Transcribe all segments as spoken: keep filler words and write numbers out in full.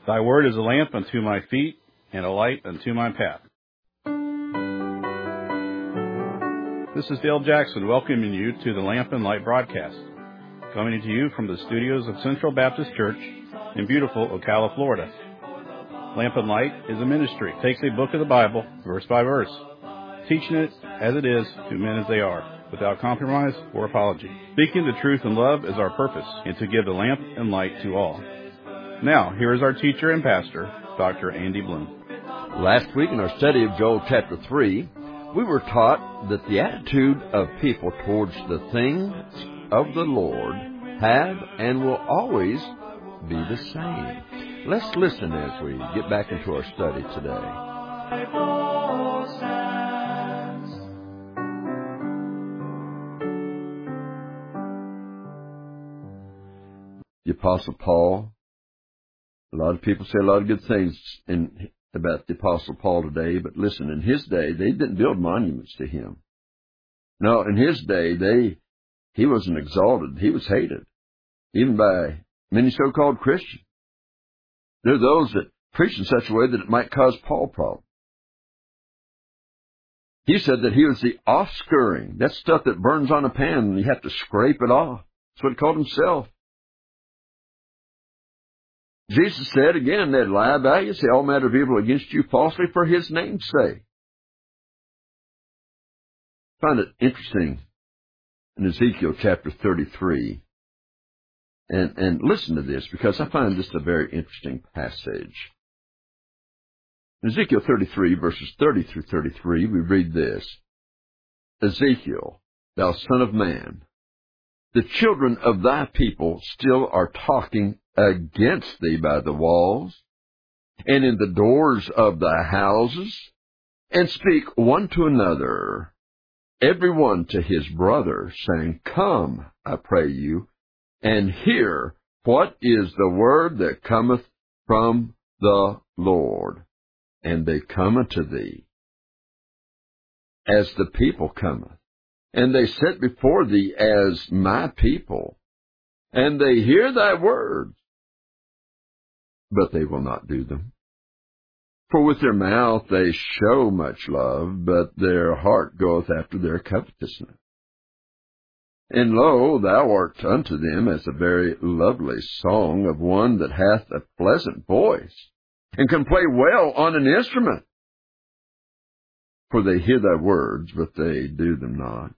Thy word is a lamp unto my feet and a light unto my path. This is Dale Jackson welcoming you to the Lamp and Light broadcast, coming to you from the studios of Central Baptist Church in beautiful Ocala, Florida. Lamp and Light is a ministry. It takes a book of the Bible, verse by verse, teaching it as it is to men as they are, without compromise or apology. Speaking the truth in love is our purpose, and to give the lamp and light to all. Now, here is our teacher and pastor, Doctor Andy Bloom. Last week in our study of Joel chapter three, we were taught that the attitude of people towards the things of the Lord have and will always be the same. Let's listen as we get back into our study today. The Apostle Paul. A lot of people say a lot of good things in, about the Apostle Paul today, but listen, in his day, they didn't build monuments to him. No, in his day, they he wasn't exalted. He was hated, even by many so-called Christians. There are those that preach in such a way that it might cause Paul problems. He said that he was the offscouring. That's stuff that burns on a pan and you have to scrape it off. That's what he called himself. Jesus said, again, they'd lie about you, say all manner of evil against you falsely for his name's sake. I find it interesting in Ezekiel chapter thirty-three. And, and listen to this, because I find this a very interesting passage. In Ezekiel thirty-three, verses thirty through thirty-three, we read this. Ezekiel, thou son of man, the children of thy people still are talking against thee by the walls, and in the doors of thy houses, and speak one to another, every one to his brother, saying, Come, I pray you, and hear what is the word that cometh from the Lord. And they come unto thee, as the people cometh, and they sit before thee as my people, and they hear thy words, but they will not do them. For with their mouth they show much love, but their heart goeth after their covetousness. And lo, thou art unto them as a very lovely song of one that hath a pleasant voice, and can play well on an instrument. For they hear thy words, but they do them not.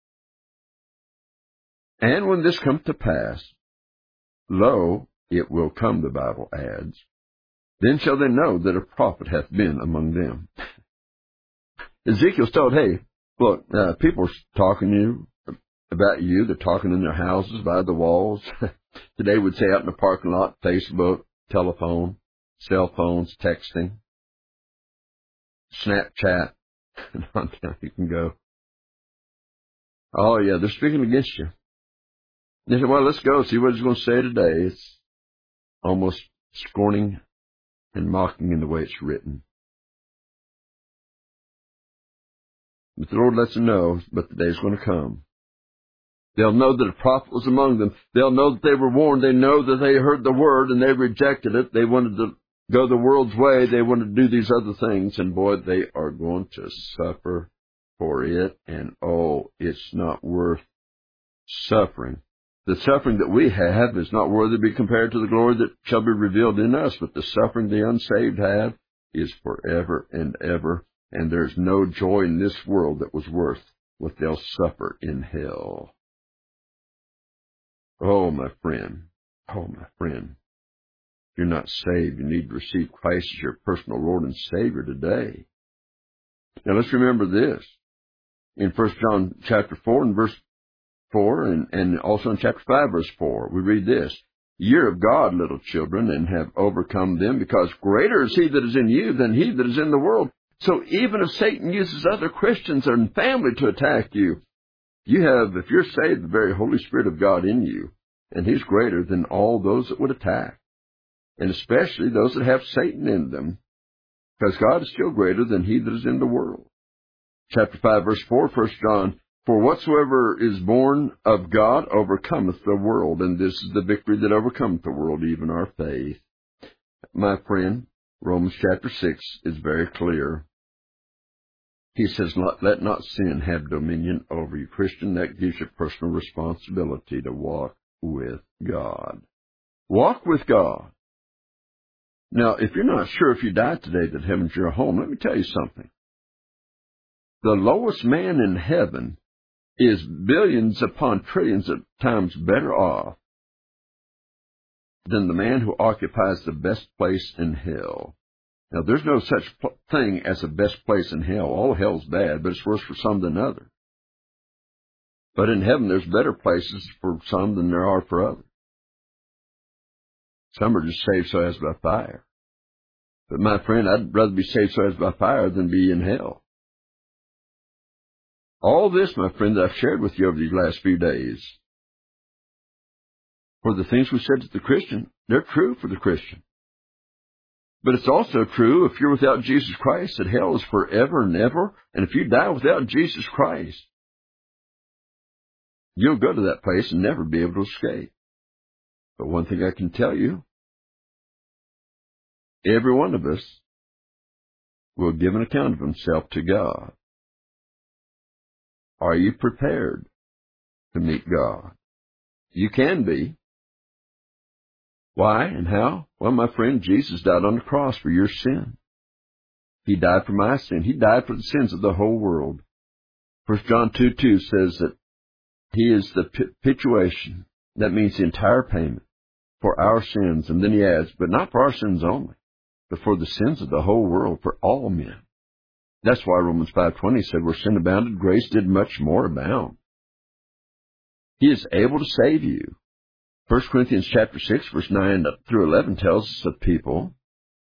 And when this come to pass, lo, it will come, the Bible adds, then shall they know that a prophet hath been among them. Ezekiel's told, hey, look, uh, people are talking to you about you. They're talking in their houses, by the walls. Today we'd say out in the parking lot, Facebook, telephone, cell phones, texting, Snapchat, and on down you can go. Oh, yeah, they're speaking against you. They said, well, let's go see what he's going to say today. It's almost scorning and mocking in the way it's written. But the Lord lets them know, but the day's going to come. They'll know that a prophet was among them. They'll know that they were warned. They know that they heard the word and they rejected it. They wanted to go the world's way. They wanted to do these other things. And boy, they are going to suffer for it. And oh, it's not worth suffering. The suffering that we have is not worthy to be compared to the glory that shall be revealed in us, but the suffering the unsaved have is forever and ever, and there's no joy in this world that was worth what they'll suffer in hell. Oh, my friend, oh, my friend, if you're not saved, you need to receive Christ as your personal Lord and Savior today. Now, let's remember this. In First John chapter four and verse four, and, and also in chapter five, verse four, we read this. Ye are of God, little children, and have overcome them, because greater is he that is in you than he that is in the world. So even if Satan uses other Christians and family to attack you, you have, if you're saved, the very Holy Spirit of God in you, and he's greater than all those that would attack, and especially those that have Satan in them, because God is still greater than he that is in the world. Chapter five, verse four, First John, For whatsoever is born of God overcometh the world, and this is the victory that overcometh the world, even our faith. My friend, Romans chapter six is very clear. He says, let not sin have dominion over you. Christian, that gives you personal responsibility to walk with God. Walk with God. Now, if you're not sure if you die today that heaven's your home, let me tell you something. The lowest man in heaven is billions upon trillions of times better off than the man who occupies the best place in hell. Now, there's no such thing as a best place in hell. All hell's bad, but it's worse for some than others. But in heaven, there's better places for some than there are for others. Some are just saved so as by fire. But my friend, I'd rather be saved so as by fire than be in hell. All this, my friend, that I've shared with you over these last few days, for the things we said to the Christian, they're true for the Christian. But it's also true if you're without Jesus Christ that hell is forever and ever. And if you die without Jesus Christ, you'll go to that place and never be able to escape. But one thing I can tell you, every one of us will give an account of himself to God. Are you prepared to meet God? You can be. Why and how? Well, my friend, Jesus died on the cross for your sin. He died for my sin. He died for the sins of the whole world. First John two two says that He is the propitiation. That means the entire payment for our sins. And then he adds, but not for our sins only, but for the sins of the whole world, for all men. That's why Romans five twenty said, where sin abounded, grace did much more abound. He is able to save you. First Corinthians chapter six, verse nine through eleven tells us of people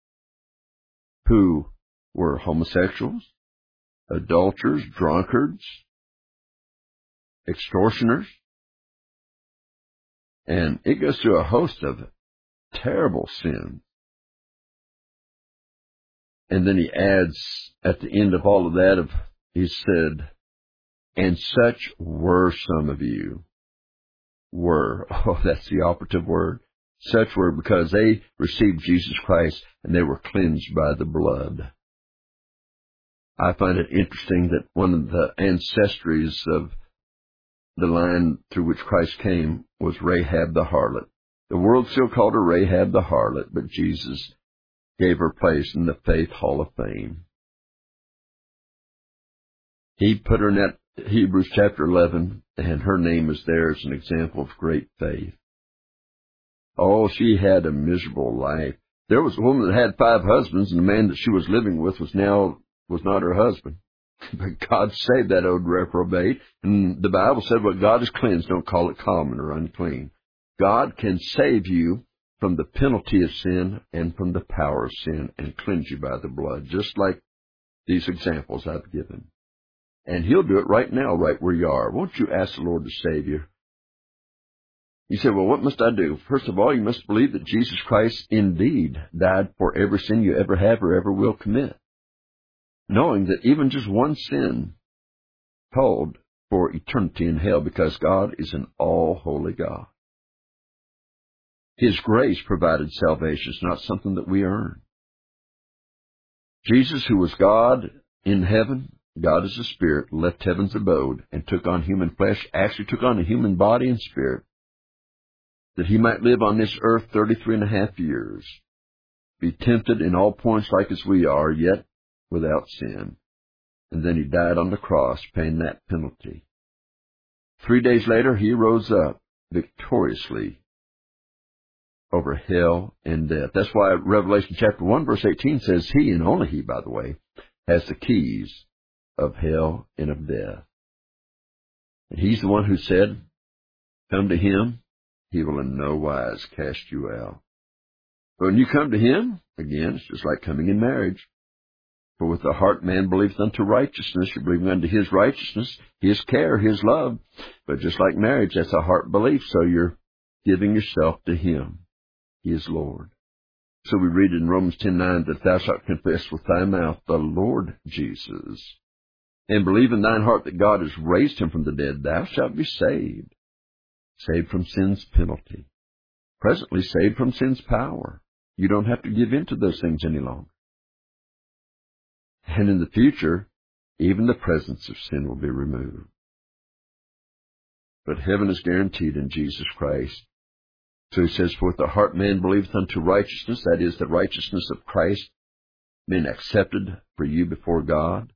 who were homosexuals, adulterers, drunkards, extortioners, and it goes through a host of terrible sins. And then he adds at the end of all of that, of he said, and such were some of you. Were. Oh, that's the operative word. Such were because they received Jesus Christ and they were cleansed by the blood. I find it interesting that one of the ancestries of the line through which Christ came was Rahab the harlot. The world still called her Rahab the harlot, but Jesus gave her place in the Faith Hall of Fame. He put her in that Hebrews chapter eleven, and her name is there as an example of great faith. Oh, she had a miserable life. There was a woman that had five husbands, and the man that she was living with was now was not her husband. But God saved that old reprobate, and the Bible said, what God has cleansed, don't call it common or unclean. God can save you from the penalty of sin and from the power of sin and cleanse you by the blood, just like these examples I've given. And He'll do it right now, right where you are. Won't you ask the Lord to save you? You say, well, what must I do? First of all, you must believe that Jesus Christ indeed died for every sin you ever have or ever will commit, knowing that even just one sin told for eternity in hell, because God is an all-holy God. His grace provided salvation. It's not something that we earn. Jesus, who was God in heaven, God is a spirit, left heaven's abode and took on human flesh, actually took on a human body and spirit, that He might live on this earth thirty-three and a half years, be tempted in all points like as we are, yet without sin. And then He died on the cross, paying that penalty. Three days later, He rose up victoriously over hell and death. That's why Revelation chapter one, verse eighteen says He, and only He, by the way, has the keys of hell and of death. And He's the one who said, come to Him, He will in no wise cast you out. But when you come to Him, again, it's just like coming in marriage. For with the heart man believeth unto righteousness, you're believing unto His righteousness, His care, His love. But just like marriage, that's a heart belief, so you're giving yourself to Him. He is Lord. So we read in Romans ten nine that thou shalt confess with thy mouth the Lord Jesus, and believe in thine heart that God has raised Him from the dead, thou shalt be saved. Saved from sin's penalty. Presently saved from sin's power. You don't have to give in to those things any longer. And in the future, even the presence of sin will be removed. But heaven is guaranteed in Jesus Christ. So he says, for with the heart man believeth unto righteousness, that is, the righteousness of Christ, being accepted for you before God.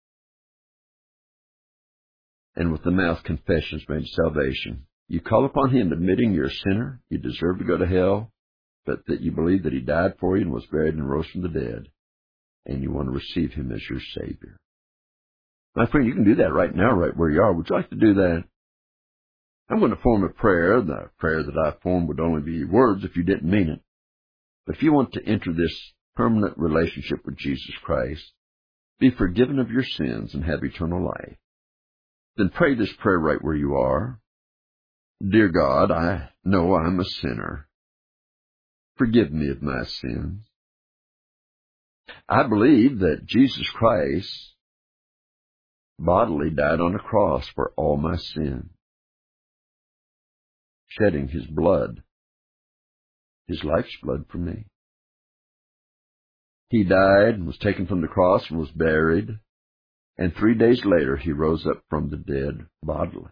And with the mouth confession is made to salvation. You call upon him, admitting you're a sinner, you deserve to go to hell, but that you believe that he died for you and was buried and rose from the dead, and you want to receive him as your Savior. My friend, you can do that right now, right where you are. Would you like to do that? I'm going to form a prayer. The prayer that I form would only be words if you didn't mean it. But if you want to enter this permanent relationship with Jesus Christ, be forgiven of your sins, and have eternal life, then pray this prayer right where you are. Dear God, I know I'm a sinner. Forgive me of my sins. I believe that Jesus Christ bodily died on a cross for all my sin, shedding his blood, his life's blood for me. He died and was taken from the cross and was buried, and three days later he rose up from the dead bodily.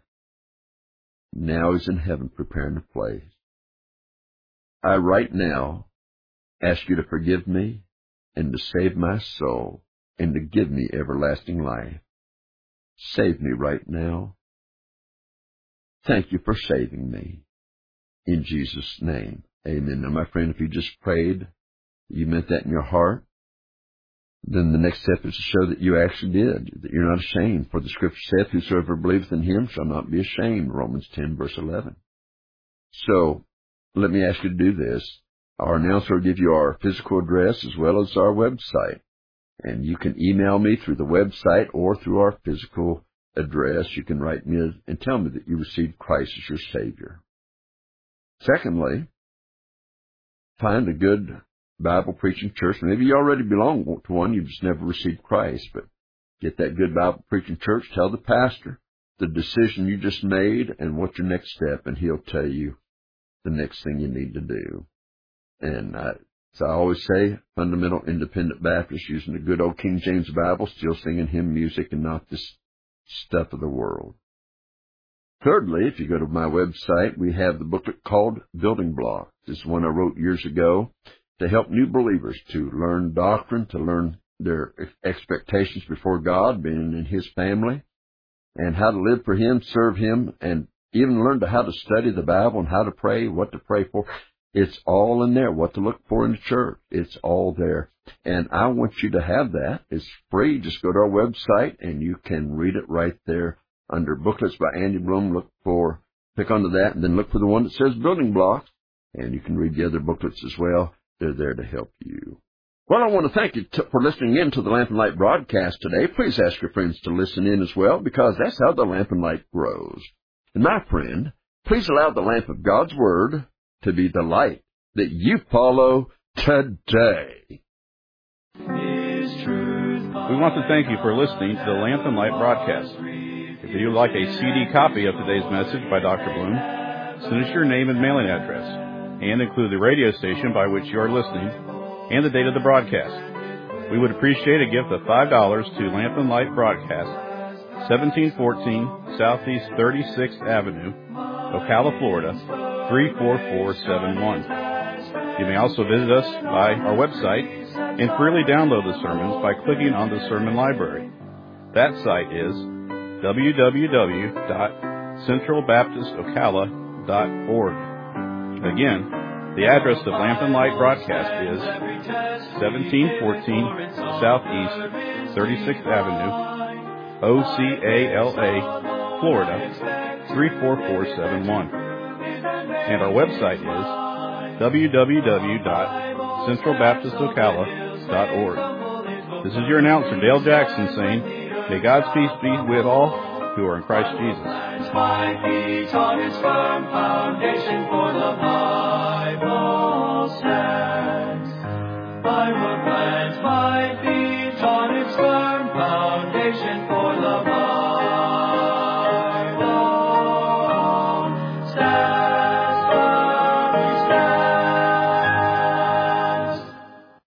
Now he's in heaven preparing a place. I right now ask you to forgive me and to save my soul and to give me everlasting life. Save me right now. Thank you for saving me. In Jesus' name, amen. Now, my friend, if you just prayed, you meant that in your heart, then the next step is to show that you actually did, that you're not ashamed. For the Scripture saith, whosoever believeth in him shall not be ashamed, Romans ten, verse eleven. So, let me ask you to do this. Our announcer will give you our physical address as well as our website. And you can email me through the website or through our physical address. You can write me and tell me that you received Christ as your Savior. Secondly, find a good Bible preaching church. Maybe you already belong to one, you just never received Christ, but get that good Bible preaching church. Tell the pastor the decision you just made and what's your next step, and he'll tell you the next thing you need to do. And I, as I always say, fundamental independent Baptist, using the good old King James Bible, still singing hymn music and not this stuff of the world. Thirdly, if you go to my website, we have the booklet called Building Blocks. This is one I wrote years ago to help new believers to learn doctrine, to learn their expectations before God, being in his family, and how to live for him, serve him, and even learn to how to study the Bible and how to pray, what to pray for. It's all in there, what to look for in the church. It's all there. And I want you to have that. It's free. Just go to our website, and you can read it right there under Booklets by Andy Bloom. Look for, click onto that, and then look for the one that says Building Blocks, and you can read the other booklets as well. They're there to help you. Well, I want to thank you t- for listening in to the Lamp and Light broadcast today. Please ask your friends to listen in as well, because that's how the Lamp and Light grows. And my friend, please allow the lamp of God's Word to be the light that you follow today. We want to thank you for listening to the Lamp and Light broadcast. If you'd like a C D copy of today's message by Doctor Bloom, send us your name and mailing address, and include the radio station by which you are listening and the date of the broadcast. We would appreciate a gift of five dollars to Lamp and Light Broadcast, seventeen fourteen Southeast thirty-sixth Avenue, Ocala, Florida, three four four seven one. You may also visit us by our website and freely download the sermons by clicking on the sermon library. That site is w w w dot central baptist ocala dot org. Again, the address of Lamp and Light Broadcast is seventeen fourteen Southeast thirty-sixth Avenue, O C A L A, Florida, three four four seven one. And our website is w w w dot central baptist ocala dot org. This is your announcer, Dale Jackson, saying, may God's peace be with all who are in Christ Jesus. My feet on his firm foundation, for the Bible stands. I